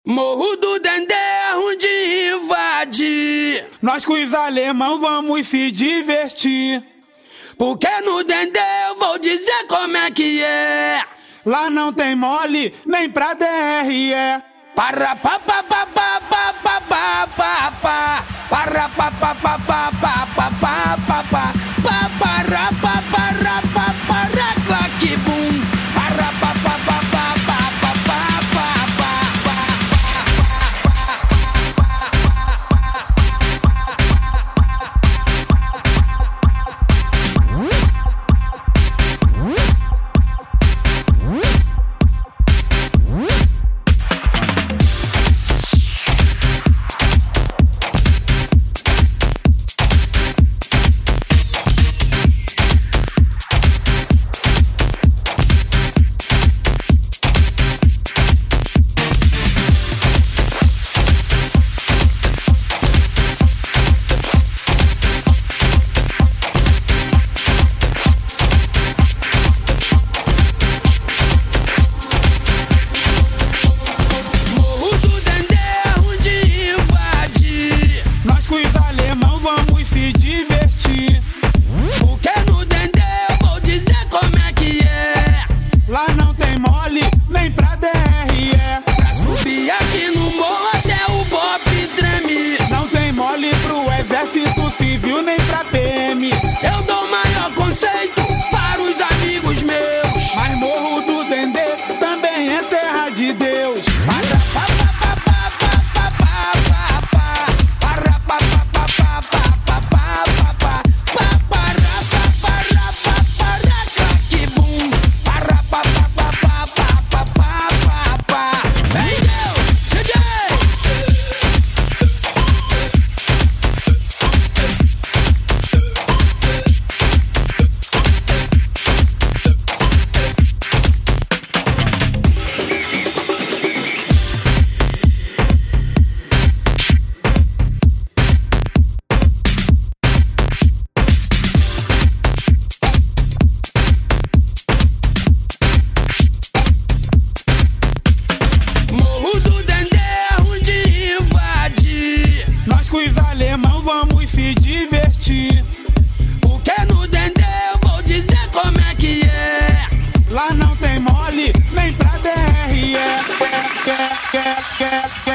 Morro do Dendê é ruim de invadir. Nós com os alemão vamos se divertir. Porque no Dendê eu vou dizer como é que é. Lá não tem mole, nem pra DRE. Para pa pa pa pa pa pa pa pa pa. Para pa pa pa pa pa pa pa pa pa. Pa para pa para pa para claque bum. Para pa pa pa pa pa pa pa pa civil nem pra PM. Eu dou maior conceito para os amigos meus. Mas Morro do Dendê também é terra de Deus. Os alemão vamos se divertir. Porque no Dendê eu vou dizer como é que é. Lá não tem mole, nem pra DRE.